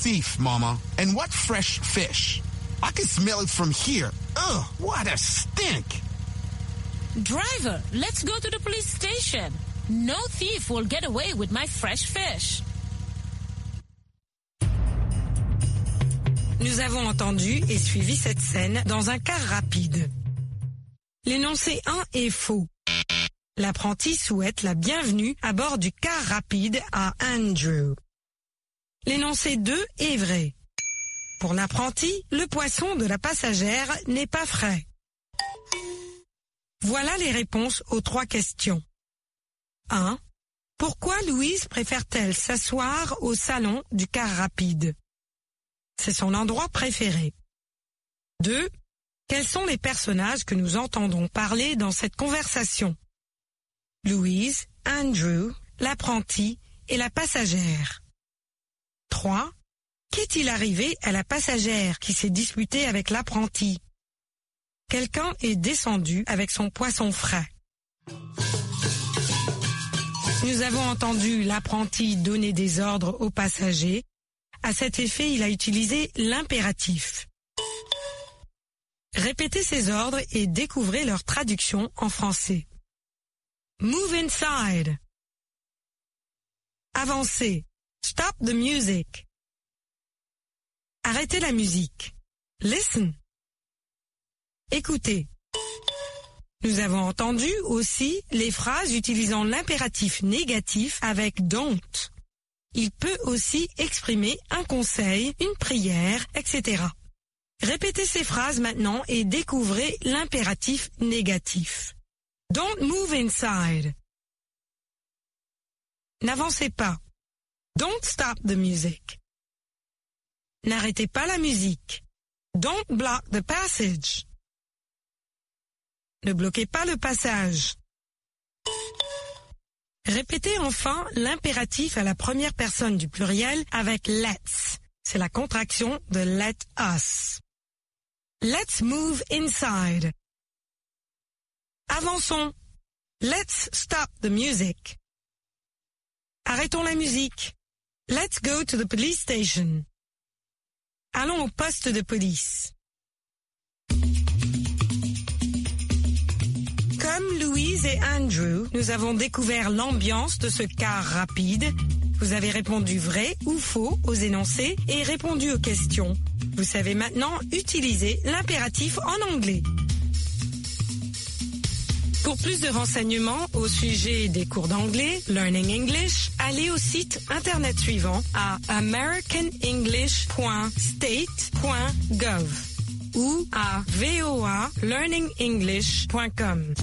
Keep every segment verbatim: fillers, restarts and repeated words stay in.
thief, Mama. And what fresh fish? I can smell it from here. Ugh, what a stink. Driver, let's go to the police station. No thief will get away with my fresh fish. Nous avons entendu et suivi cette scène dans un car rapide. L'énoncé un est faux. L'apprenti souhaite la bienvenue à bord du car rapide à Andrew. L'énoncé deux est vrai. Pour l'apprenti, le poisson de la passagère n'est pas frais. Voilà les réponses aux trois questions. un. Pourquoi Louise préfère-t-elle s'asseoir au salon du car rapide? C'est son endroit préféré. deux. Quels sont les personnages que nous entendons parler dans cette conversation? Louise, Andrew, l'apprenti et la passagère. trois. Qu'est-il arrivé à la passagère qui s'est disputée avec l'apprenti? Quelqu'un est descendu avec son poisson frais. Nous avons entendu l'apprenti donner des ordres aux passagers. À cet effet, il a utilisé l'impératif. Répétez ces ordres et découvrez leur traduction en français. Move inside. Avancez. Stop the music. Arrêtez la musique. Listen. Écoutez. Nous avons entendu aussi les phrases utilisant l'impératif négatif avec don't. Il peut aussi exprimer un conseil, une prière, et cetera. Répétez ces phrases maintenant et découvrez l'impératif négatif. Don't move inside. N'avancez pas. Don't stop the music. N'arrêtez pas la musique. Don't block the passage. Ne bloquez pas le passage. Répétez enfin l'impératif à la première personne du pluriel avec let's. C'est la contraction de let us. Let's move inside. Avançons. Let's stop the music. Arrêtons la musique. Let's go to the police station. Allons au poste de police. Comme Louise et Andrew, nous avons découvert l'ambiance de ce car rapide. Vous avez répondu vrai ou faux aux énoncés et répondu aux questions. Vous savez maintenant utiliser l'impératif en anglais. Pour plus de renseignements au sujet des cours d'anglais, Learning English, allez au site internet suivant à american english point state point gov ou à voa learning english point com.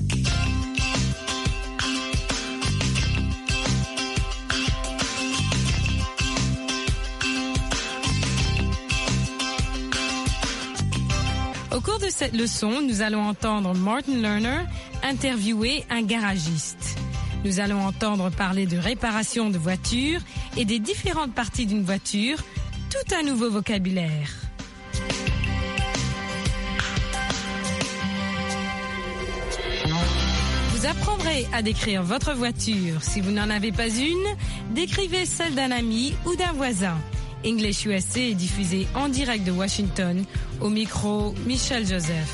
Au cours de cette leçon, nous allons entendre Martin Lerner interviewer un garagiste. Nous allons entendre parler de réparation de voitures et des différentes parties d'une voiture, tout un nouveau vocabulaire. Vous apprendrez à décrire votre voiture. Si vous n'en avez pas une, décrivez celle d'un ami ou d'un voisin. English U S A est diffusé en direct de Washington, au micro Michel Joseph.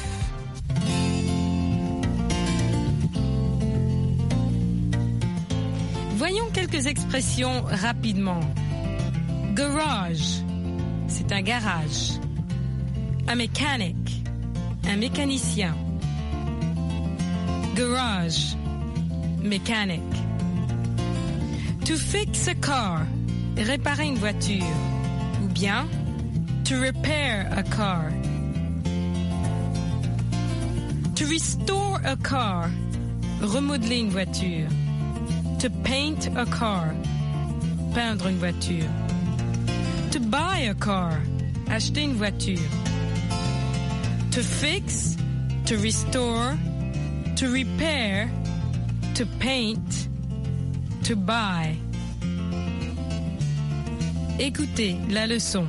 Voyons quelques expressions rapidement. Garage, c'est un garage. A mechanic, un mécanicien. Garage, mechanic. To fix a car, réparer une voiture. Ou bien, to repair a car. To restore a car, remodeler une voiture. To paint a car, peindre une voiture. To buy a car, acheter une voiture. To fix, to restore, to repair, to paint, to buy. Écoutez la leçon.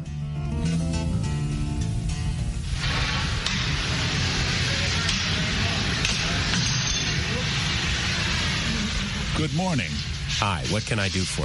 Good morning. Hi, what can I do for you?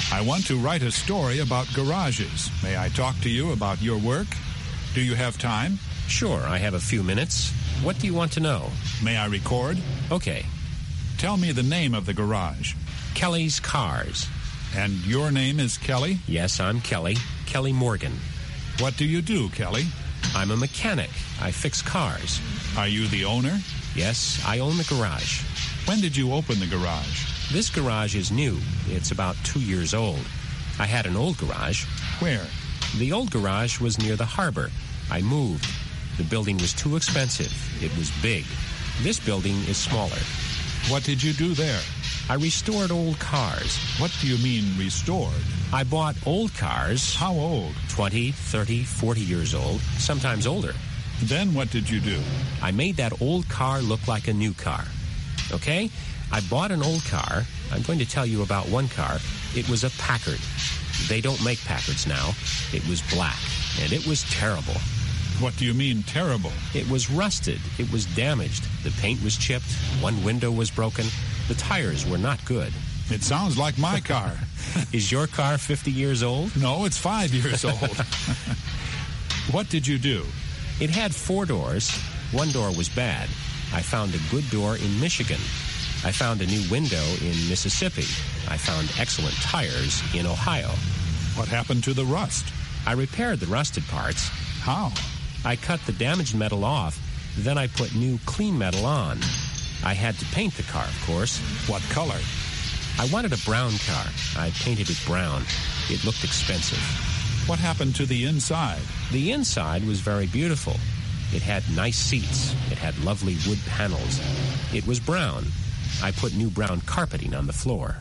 I want to write a story about garages. May I talk to you about your work? Do you have time? Sure, I have a few minutes. What do you want to know? May I record? Okay. Tell me the name of the garage. Kelly's Cars. And your name is Kelly? Yes, I'm Kelly. Kelly Morgan. What do you do, Kelly? I'm a mechanic. I fix cars. Are you the owner? Yes, I own the garage. When did you open the garage? This garage is new. It's about two years old. I had an old garage. Where? The old garage was near the harbor. I moved. The building was too expensive. It was big. This building is smaller. What did you do there? I restored old cars. What do you mean, restored? I bought old cars. How old? twenty, thirty, forty years old, sometimes older. Then what did you do? I made that old car look like a new car. Okay? I bought an old car. I'm going to tell you about one car. It was a Packard. They don't make Packards now. It was black, and it was terrible. What do you mean, terrible? It was rusted. It was damaged. The paint was chipped. One window was broken. The tires were not good. It sounds like my car. Is your car fifty years old? No, it's five years old. What did you do? It had four doors. One door was bad. I found a good door in Michigan. I found a new window in Mississippi. I found excellent tires in Ohio. What happened to the rust? I repaired the rusted parts. How? I cut the damaged metal off. Then I put new clean metal on. I had to paint the car, of course. What color? I wanted a brown car. I painted it brown. It looked expensive. What happened to the inside? The inside was very beautiful. It had nice seats. It had lovely wood panels. It was brown. I put new brown carpeting on the floor.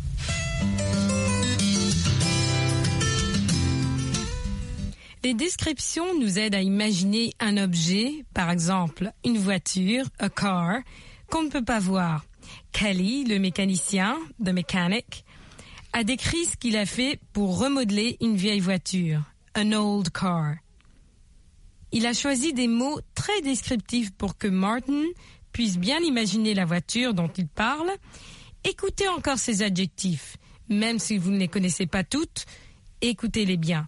Les descriptions nous aident à imaginer un objet, par exemple une voiture, a car, qu'on ne peut pas voir. Kelly, le mécanicien, the mechanic, a décrit ce qu'il a fait pour remodeler une vieille voiture, an old car. Il a choisi des mots très descriptifs pour que Martin puisse bien imaginer la voiture dont il parle. Écoutez encore ces adjectifs, même si vous ne les connaissez pas toutes, écoutez-les bien.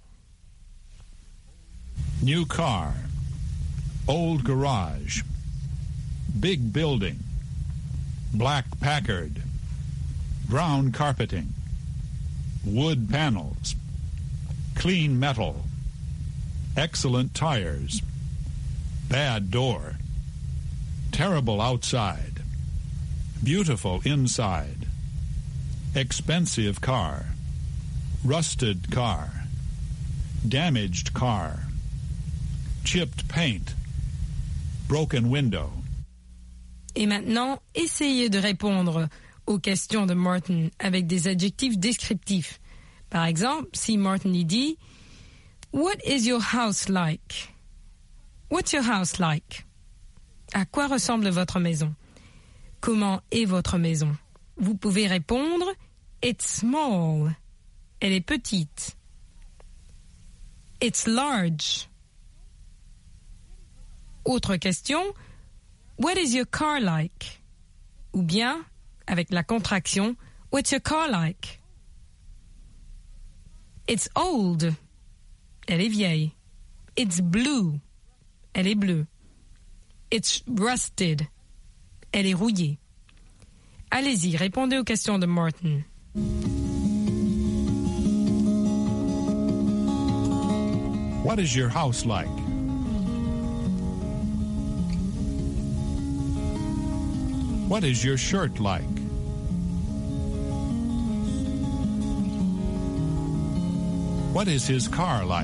New car, old garage, big building, black Packard, brown carpeting, wood panels, clean metal, excellent tires, bad door, terrible outside, beautiful inside, expensive car, rusted car, damaged car, chipped paint, broken window. Et maintenant, essayez de répondre aux questions de Martin avec des adjectifs descriptifs. Par exemple, si Martin y dit « What is your house like? » What's your house like? À quoi ressemble votre maison? Comment est votre maison? Vous pouvez répondre « It's small. » Elle est petite. « It's large. » Autre question, what is your car like? Ou bien, avec la contraction, what's your car like? It's old. Elle est vieille. It's blue. Elle est bleue. It's rusted. Elle est rouillée. Allez-y, répondez aux questions de Martin. What is your house like? What is your shirt like? What is his car like?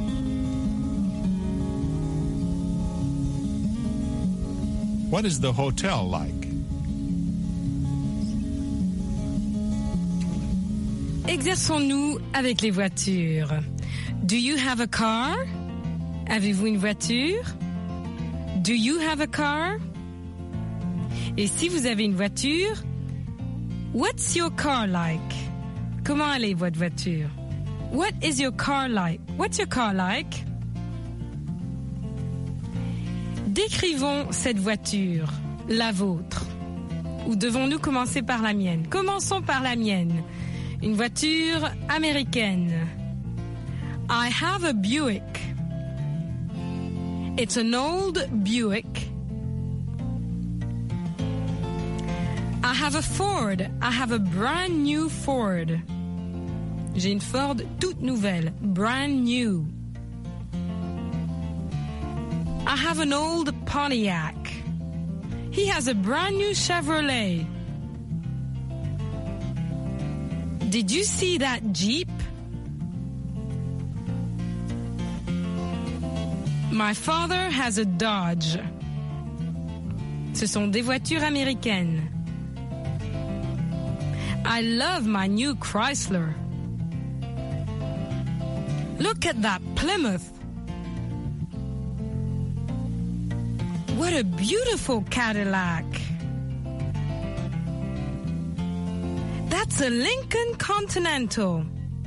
What is the hotel like? Exerçons-nous avec les voitures. Do you have a car? Avez-vous une voiture? Do you have a car? Et si vous avez une voiture, what's your car like? Comment elle est votre voiture? What is your car like? What's your car like? Décrivons cette voiture, la vôtre. Ou devons-nous commencer par la mienne? Commençons par la mienne. Une voiture américaine. I have a Buick. It's an old Buick. I have a Ford. I have a brand new Ford. J'ai une Ford toute nouvelle. Brand new. I have an old Pontiac. He has a brand new Chevrolet. Did you see that Jeep? My father has a Dodge. Ce sont des voitures américaines. I love my new Chrysler. Look at that Plymouth. What a beautiful Cadillac. That's a Lincoln Continental.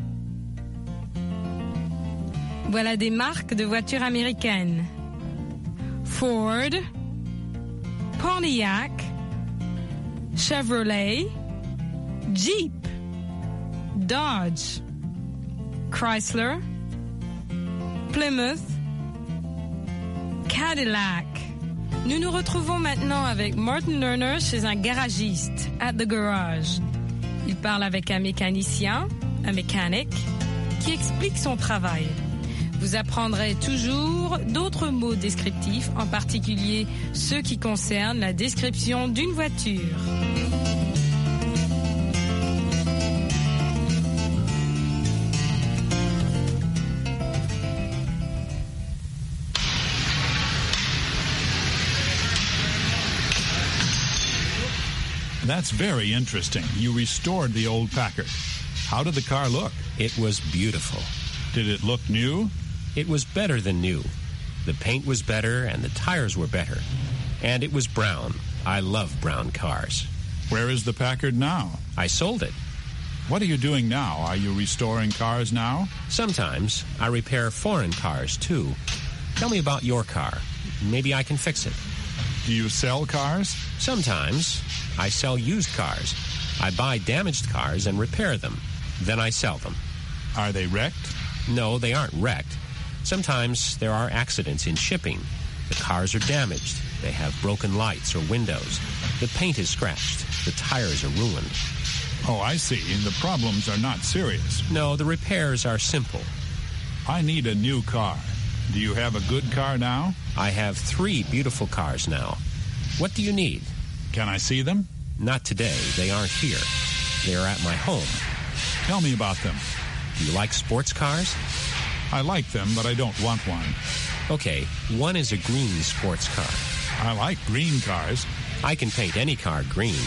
Voilà des marques de voitures américaines. Ford, Pontiac, Chevrolet, Jeep, Dodge, Chrysler, Plymouth, Cadillac. Nous nous retrouvons maintenant avec Martin Lerner chez un garagiste, at the garage. Il parle avec un mécanicien, un mécanique, qui explique son travail. Vous apprendrez toujours d'autres mots descriptifs, en particulier ceux qui concernent la description d'une voiture. That's very interesting. You restored the old Packard. How did the car look? It was beautiful. Did it look new? It was better than new. The paint was better and the tires were better. And it was brown. I love brown cars. Where is the Packard now? I sold it. What are you doing now? Are you restoring cars now? Sometimes I repair foreign cars too. Tell me about your car. Maybe I can fix it. Do you sell cars? Sometimes I sell used cars. I buy damaged cars and repair them. Then I sell them. Are they wrecked? No, they aren't wrecked. Sometimes there are accidents in shipping. The cars are damaged. They have broken lights or windows. The paint is scratched. The tires are ruined. Oh, I see. The problems are not serious. No, the repairs are simple. I need a new car. Do you have a good car now? I have three beautiful cars now. What do you need? Can I see them? Not today. They aren't here. They are at my home. Tell me about them. Do you like sports cars? I like them, but I don't want one. Okay, one is a green sports car. I like green cars. I can paint any car green.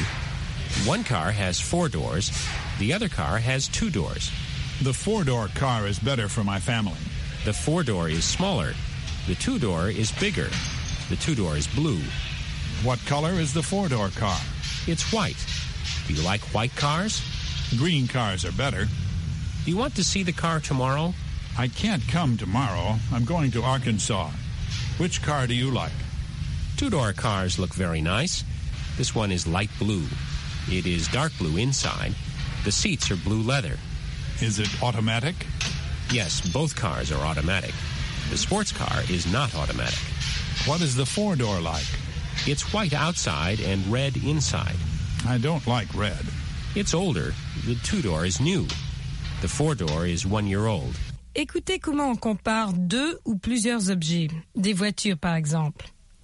One car has four doors. The other car has two doors. The four-door car is better for my family. The four-door is smaller. The two-door is bigger. The two-door is blue. What color is the four-door car? It's white. Do you like white cars? Green cars are better. Do you want to see the car tomorrow? I can't come tomorrow. I'm going to Arkansas. Which car do you like? Two-door cars look very nice. This one is light blue. It is dark blue inside. The seats are blue leather. Is it automatic? Yes, both cars are automatic. The sports car is not automatic. What is the four-door like? It's white outside and red inside. I don't like red. It's older. The two-door is new. The four-door is one year old. Écoutez comment on compare deux ou plusieurs objets. Des voitures, par exemple.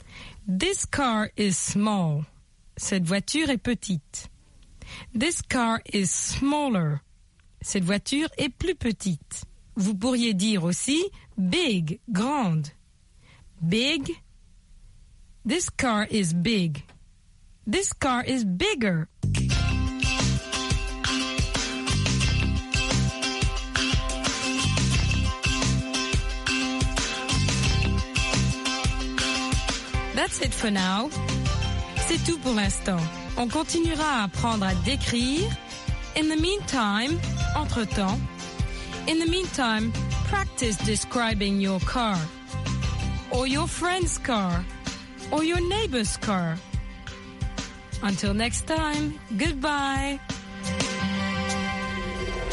This car is small. Cette voiture est petite. This car is smaller. Cette voiture est plus petite. Vous pourriez dire aussi big, grande. Big. This car is big. This car is bigger. That's it for now. C'est tout pour l'instant. On continuera à apprendre à décrire. In the meantime, entre-temps, in the meantime, practice describing your car, or your friend's car, or your neighbor's car. Until next time, goodbye.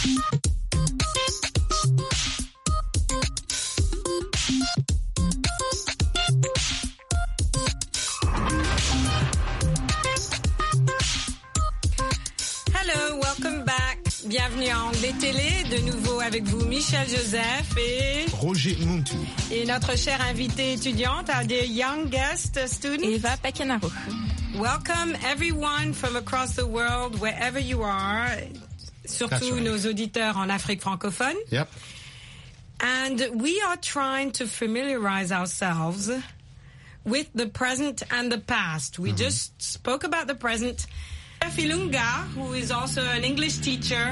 Hello, welcome back. Bienvenue à Anglais Télé, de nouveau avec vous Michel Joseph et Roger Muntu. et notre chère invitée étudiante, our dear young guest student. Eva Pekenaro. Welcome everyone from across the world, wherever you are, surtout right. nos auditeurs en Afrique francophone. Yep. And we are trying to familiarize ourselves with the present and the past. We mm-hmm. just spoke about the present. Jeff Ilunga, who is also an English teacher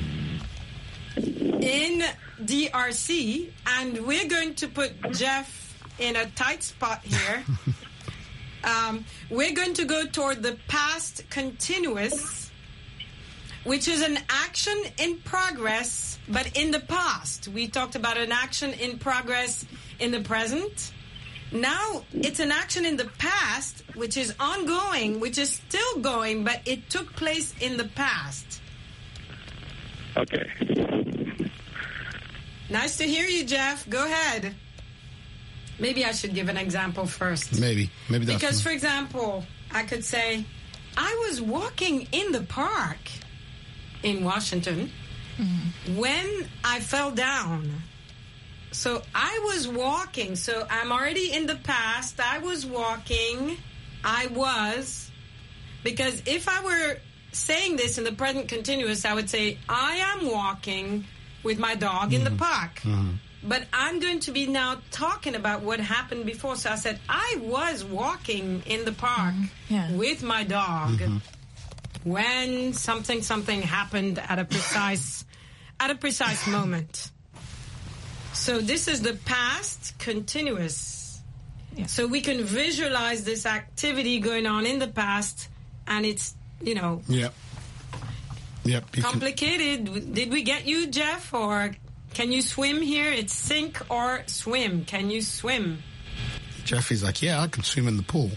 in D R C, and we're going to put Jeff in a tight spot here. um, we're going to go toward the past continuous, which is an action in progress, but in the past. We talked about an action in progress in the present. Now it's an action in the past, which is ongoing, which is still going, but it took place in the past. Okay. Nice to hear you, Jeff. Go ahead. Maybe I should give an example first. Maybe. Maybe that's Because, for example, I could say, I was walking in the park in Washington mm-hmm. when I fell down. So I was walking. So I'm already in the past. I was walking. I was. Because if I were saying this in the present continuous, I would say, I am walking with my dog mm-hmm. in the park. Mm-hmm. But I'm going to be now talking about what happened before. So I said, I was walking in the park mm-hmm. yeah. with my dog mm-hmm. when something, something happened at a precise, at a precise moment. So this is the past continuous. Yeah. So we can visualize this activity going on in the past, and it's, you know, yep. Yep. complicated. Can... Did we get you, Jeff? Or can you swim here? It's sink or swim. Can you swim? Jeff is like, yeah, I can swim in the pool.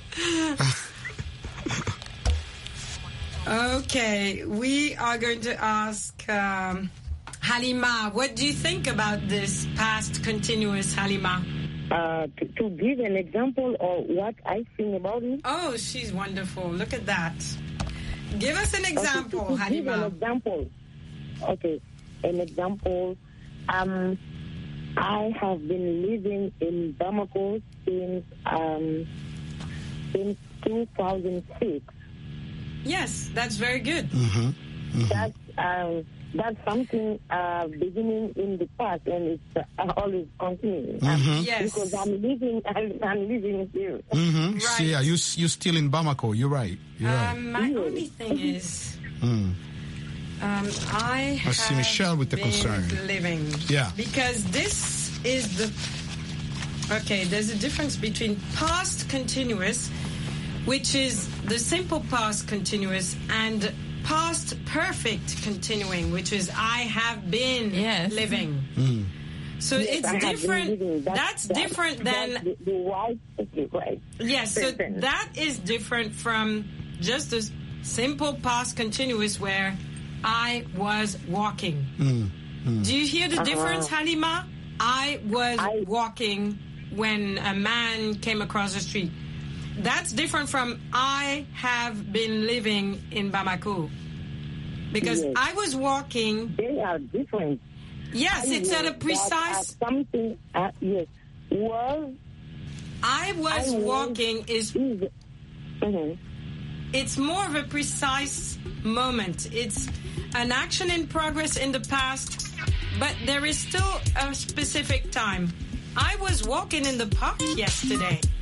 Okay, we are going to ask... Um, Halima, what do you think about this past continuous, Halima? Uh, to, to give an example of what I think about it. Oh, she's wonderful. Look at that. Give us an example, okay, to, to Halima. Give an example. Okay, an example. Um, I have been living in Bamako since um, since two thousand six. Yes, that's very good. Mm-hmm. Mm-hmm. That's um, that's something uh, beginning in the past, and it's uh, always continuing. Mm-hmm. Yes, because I'm living, I'm, I'm living here. Mm-hmm. Right. So, yeah, you you're still in Bamako. You're right. You're um, right. My yes. only thing is, mm. um, I, I see Michelle with the been concern. Living, yeah, because this is the okay. There's a difference between past continuous, which is the simple past continuous, and past perfect continuing, which is I have been yes. living. Mm. So yes, it's I different. That's, that's, that's different that's than the, the right, right. Yes, so that is different from just a simple past continuous where I was walking. Mm. Mm. Do you hear the uh-huh. difference, Halima? I was I, walking when a man came across the street. That's different from I have been living in Bamako. Because yes. I was walking... They are different. Yes, I it's at a precise... Something, uh, yes. Was... I was I walking is... is mm-hmm. It's more of a precise moment. It's an action in progress in the past, but there is still a specific time. I was walking in the park yesterday.